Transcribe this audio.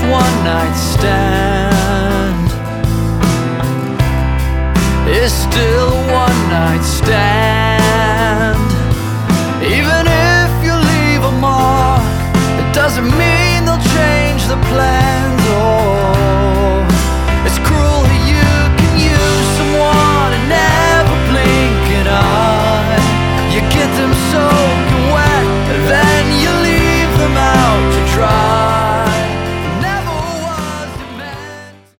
one night stand is still a one night stand. Even if you leave a mark, it doesn't mean they'll change the plans. Oh, it's cruel